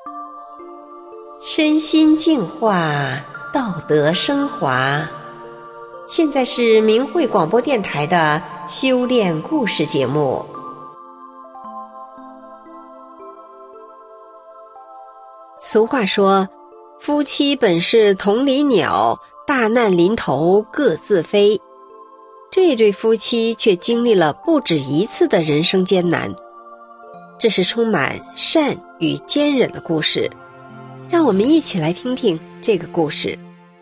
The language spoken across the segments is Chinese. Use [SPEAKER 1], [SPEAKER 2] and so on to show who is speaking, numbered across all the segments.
[SPEAKER 1] 身心净化，道德升华。现在是明慧广播电台的修炼故事节目。俗话说，夫妻本是同林鸟，大难临头各自飞。这对夫妻却经历了不止一次的人生艰难，这是充满善与坚忍的故事。让我们一起来听听这个故事。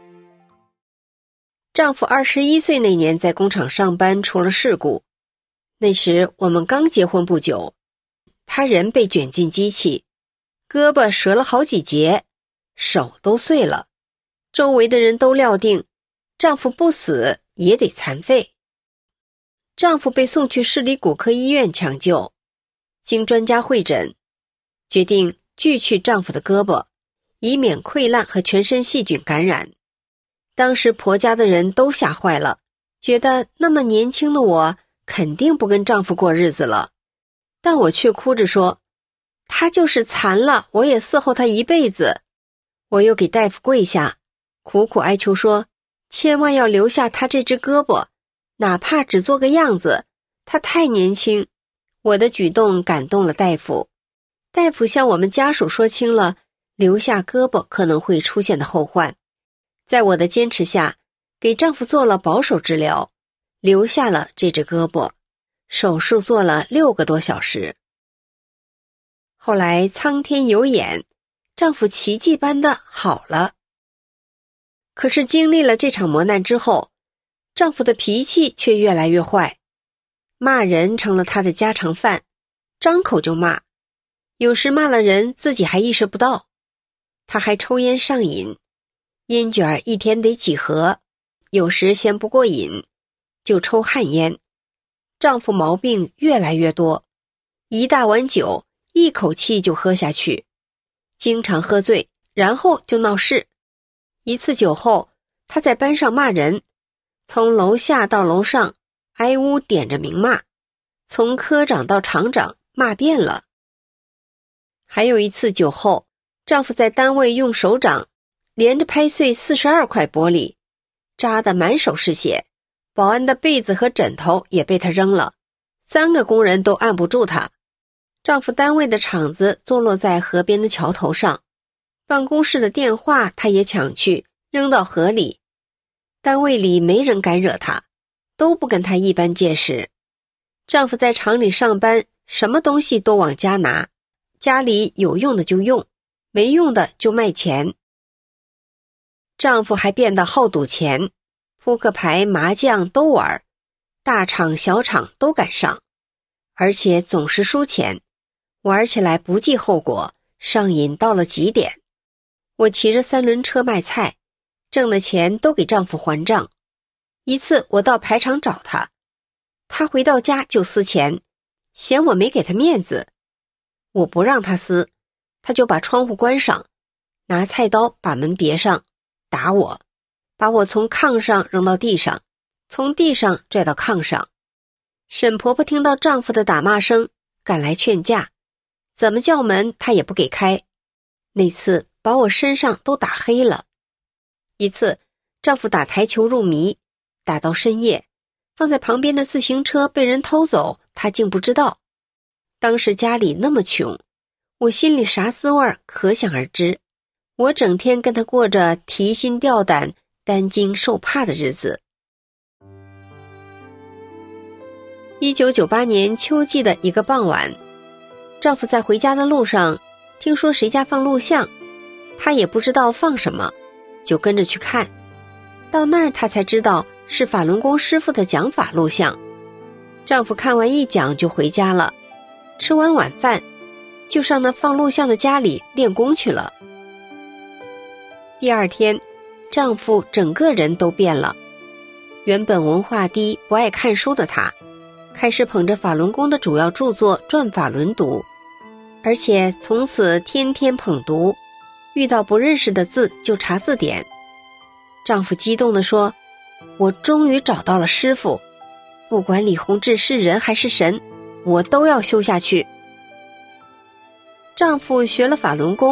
[SPEAKER 1] 丈夫21岁那年在工厂上班出了事故，那时我们刚结婚不久，他人被卷进机器，胳膊折了好几节，手都碎了，周围的人都料定丈夫不死也得残废。丈夫被送去市里骨科医院抢救，经专家会诊，决定锯去丈夫的胳膊，以免溃烂和全身细菌感染。当时婆家的人都吓坏了，觉得那么年轻的我肯定不跟丈夫过日子了，但我却哭着说，他就是残了，我也伺候他一辈子。我又给大夫跪下，苦苦哀求说，千万要留下他这只胳膊，哪怕只做个样子，他太年轻。我的举动感动了大夫，大夫向我们家属说清了留下胳膊可能会出现的后患。在我的坚持下，给丈夫做了保守治疗，留下了这只胳膊，手术做了6个多小时。后来苍天有眼，丈夫奇迹般的好了。可是经历了这场磨难之后，丈夫的脾气却越来越坏，骂人成了他的家常饭，张口就骂，有时骂了人自己还意识不到。他还抽烟上瘾，烟卷一天得几盒，有时嫌不过瘾，就抽旱烟。丈夫毛病越来越多，一大碗酒一口气就喝下去，经常喝醉，然后就闹事。一次酒后，他在班上骂人，从楼下到楼上挨屋点着名骂，从科长到厂长骂遍了。还有一次酒后，丈夫在单位用手掌连着拍碎42块玻璃，扎得满手是血，保安的被子和枕头也被他扔了，3个工人都按不住他。丈夫单位的厂子坐落在河边的桥头上，办公室的电话他也抢去扔到河里。单位里没人敢惹他，都不跟他一般见识。丈夫在厂里上班，什么东西都往家拿，家里有用的就用，没用的就卖钱。丈夫还变得好赌钱，扑克牌、麻将都玩，大场小场都敢上，而且总是输钱，玩起来不计后果，上瘾到了极点。我骑着3轮车卖菜，挣的钱都给丈夫还账。一次我到排场找他，他回到家就撕钱，嫌我没给他面子。我不让他撕，他就把窗户关上，拿菜刀把门别上，打我，把我从炕上扔到地上，从地上拽到炕上。沈婆婆听到丈夫的打骂声，赶来劝架，怎么叫门她也不给开。那次把我身上都打黑了。一次丈夫打台球入迷，打到深夜，放在旁边的自行车被人偷走，他竟不知道。当时家里那么穷，我心里啥滋味可想而知。我整天跟他过着提心吊胆、担惊受怕的日子。1998年秋季的一个傍晚，丈夫在回家的路上听说谁家放录像，他也不知道放什么，就跟着去看。到那儿他才知道是法轮功师傅的讲法录像。丈夫看完一讲就回家了，吃完晚饭就上那放录像的家里练功去了。第二天，丈夫整个人都变了。原本文化低、不爱看书的他，开始捧着法轮功的主要著作《转法轮》读，而且从此天天捧读，遇到不认识的字就查字典。丈夫激动地说，我终于找到了师傅，不管李洪志是人还是神，我都要修下去。丈夫学了法轮功，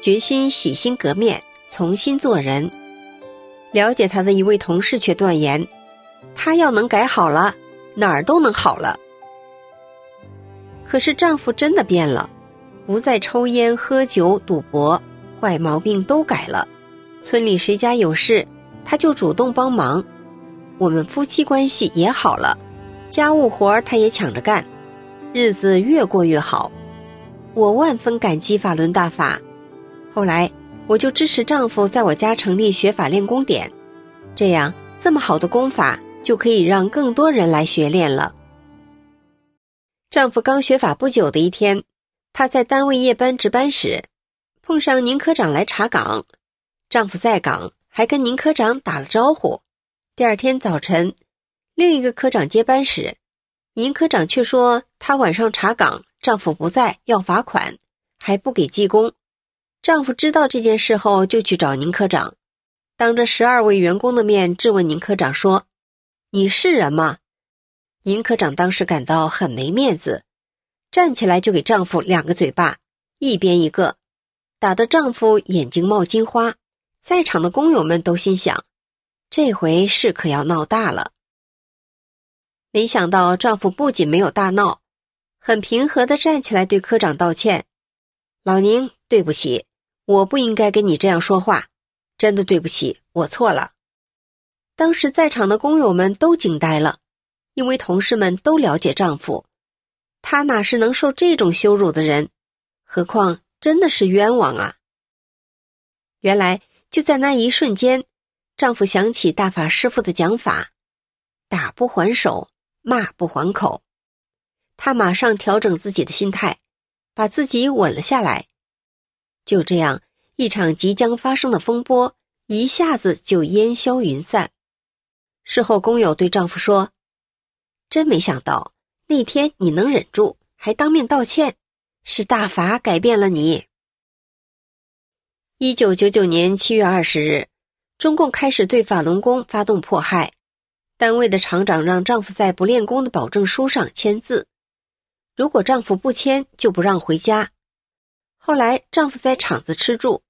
[SPEAKER 1] 决心洗心革面，重新做人。了解她的一位同事却断言，她要能改好了，哪儿都能好了。可是丈夫真的变了，不再抽烟喝酒赌博，坏毛病都改了。村里谁家有事，他就主动帮忙。我们夫妻关系也好了，家务活他也抢着干，日子越过越好。我万分感激法轮大法。后来我就支持丈夫在我家成立学法练功点，这样这么好的功法就可以让更多人来学练了。丈夫刚学法不久的一天，他在单位夜班值班时，碰上宁科长来查岗。丈夫在岗，还跟宁科长打了招呼。第二天早晨，另一个科长接班时，宁科长却说他晚上查岗，丈夫不在，要罚款，还不给记功。丈夫知道这件事后，就去找宁科长，当着12位员工的面质问宁科长说：“你是人吗？”宁科长当时感到很没面子，站起来就给丈夫2个嘴巴，一边一个，打得丈夫眼睛冒金花。在场的工友们都心想，这回事可要闹大了。没想到丈夫不仅没有大闹，很平和地站起来对科长道歉：“老宁，对不起，我不应该跟你这样说话，真的对不起，我错了。”当时在场的工友们都惊呆了，因为同事们都了解丈夫，他哪是能受这种羞辱的人，何况真的是冤枉啊。原来就在那一瞬间，丈夫想起大法师父的讲法：打不还手，骂不还口。他马上调整自己的心态，把自己稳了下来。就这样，一场即将发生的风波一下子就烟消云散。事后工友对丈夫说：“真没想到那天你能忍住，还当面道歉，是大法改变了你。”1999年7月20日，中共开始对法轮功发动迫害。单位的厂长让丈夫在不练功的保证书上签字，如果丈夫不签，就不让回家。后来丈夫在厂子吃住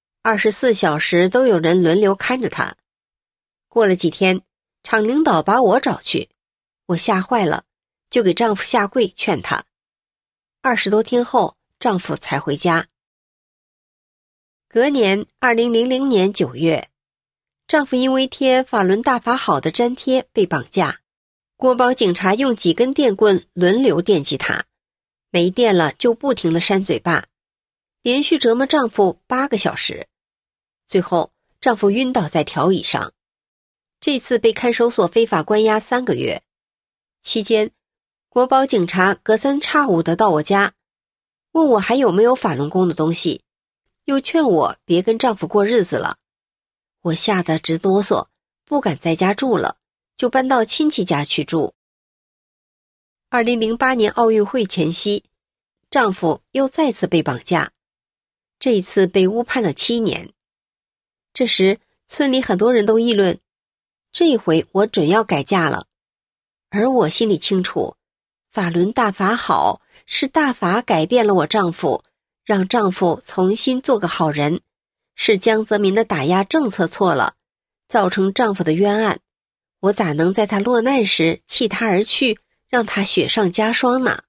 [SPEAKER 1] ，24小时都有人轮流看着他。过了几天，厂领导把我找去，我吓坏了，就给丈夫下跪劝他。20多天后，丈夫才回家。隔年2000年9月，丈夫因为贴法轮大法好的粘贴被绑架，国保警察用几根电棍轮流电击他，没电了就不停地扇嘴巴，连续折磨丈夫8个小时。最后丈夫晕倒在条椅上，这次被看守所非法关押3个月。期间国保警察隔三差五地到我家，问我还有没有法轮功的东西，又劝我别跟丈夫过日子了。我吓得直哆嗦，不敢在家住了，就搬到亲戚家去住。2008年奥运会前夕，丈夫又再次被绑架，这一次被误判了7年。这时村里很多人都议论，这回我准要改嫁了。而我心里清楚，法轮大法好，是大法改变了我丈夫，让丈夫重新做个好人，是江泽民的打压政策错了，造成丈夫的冤案，我咋能在他落难时弃他而去，让他雪上加霜呢？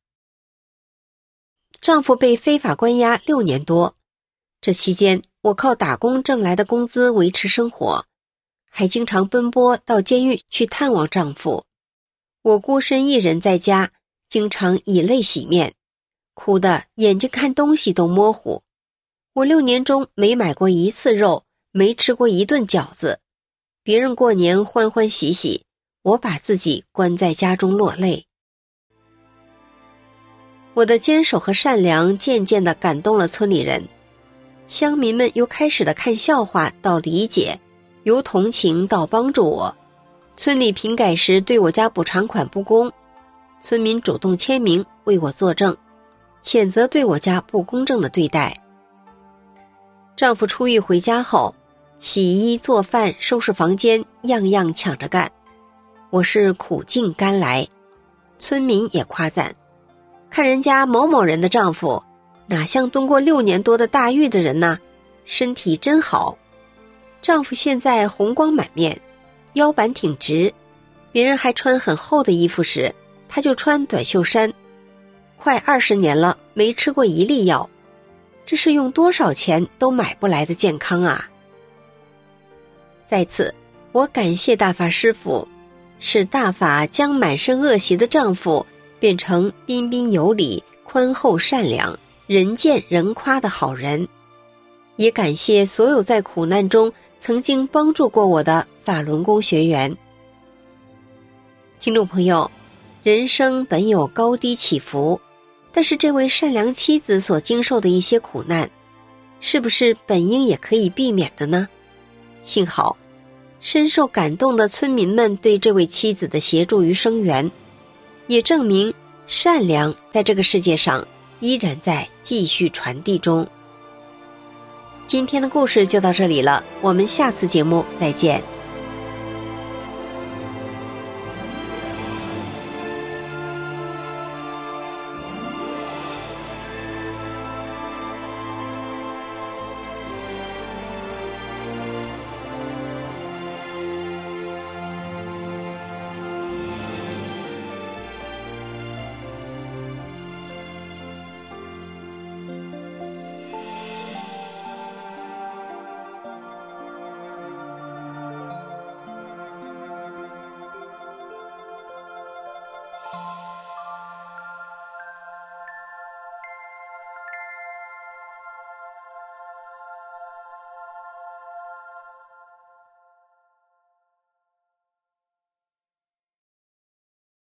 [SPEAKER 1] 丈夫被非法关押6年多，这期间我靠打工挣来的工资维持生活，还经常奔波到监狱去探望丈夫。我孤身一人在家，经常以泪洗面，哭得眼睛看东西都模糊。我6年中没买过1次肉，没吃过1顿饺子。别人过年欢欢喜喜，我把自己关在家中落泪。我的坚守和善良渐渐地感动了村里人，乡民们由开始的看笑话到理解，由同情到帮助我。村里评改时对我家补偿款不公，村民主动签名为我作证，谴责对我家不公正的对待。丈夫出狱回家后，洗衣做饭收拾房间样样抢着干，我是苦尽甘来。村民也夸赞，看人家某某人的丈夫哪像蹲过6年多的大狱的人呢， 身体真好。丈夫现在红光满面，腰板挺直，别人还穿很厚的衣服时，他就穿短袖衫。快20年了，没吃过一粒药，这是用多少钱都买不来的健康啊！在此，我感谢大法师父，是大法将满身恶习的丈夫变成彬彬有礼、宽厚善良、人见人夸的好人。也感谢所有在苦难中曾经帮助过我的法轮功学员。听众朋友，人生本有高低起伏，但是这位善良妻子所经受的一些苦难，是不是本应也可以避免的呢？幸好，深受感动的村民们对这位妻子的协助与声援，也证明善良在这个世界上依然在继续传递中。今天的故事就到这里了，我们下次节目再见。